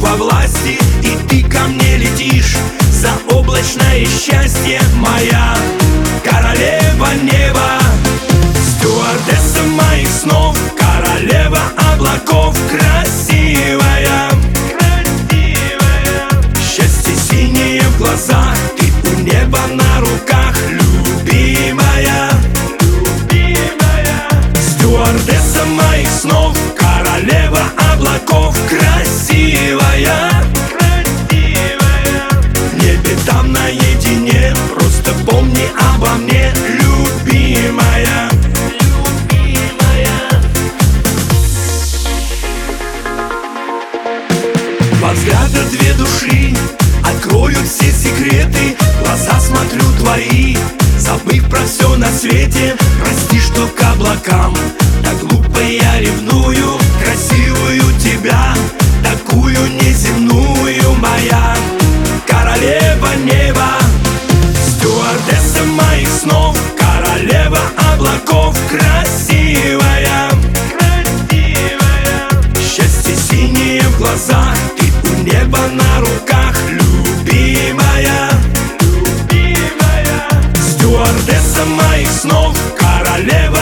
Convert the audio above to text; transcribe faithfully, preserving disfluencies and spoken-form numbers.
во власти, и ты ко мне летишь. Заоблачное счастье, моя королева неба, стюардесса моих снов, королева облаков, красивая, красивая. Счастье синее в глазах, ты у неба на руках, любимая, любимая. Стюардесса моих снов, королева облаков, красивая, красивая. В небе там наедине, просто помни обо мне, любимая, любимая. Два взгляда, две души откроют все секреты. В глаза смотрю твои, забыв про все на свете. Прости, что к облакам так глупо я ревную. Красивую тебя, такую неземную, моя королева неба, стюардесса моих снов, королева облаков, красивая, красивая. Счастье синее в глазах, ты у неба на руках, любимая, любимая. Стюардесса моих снов, королева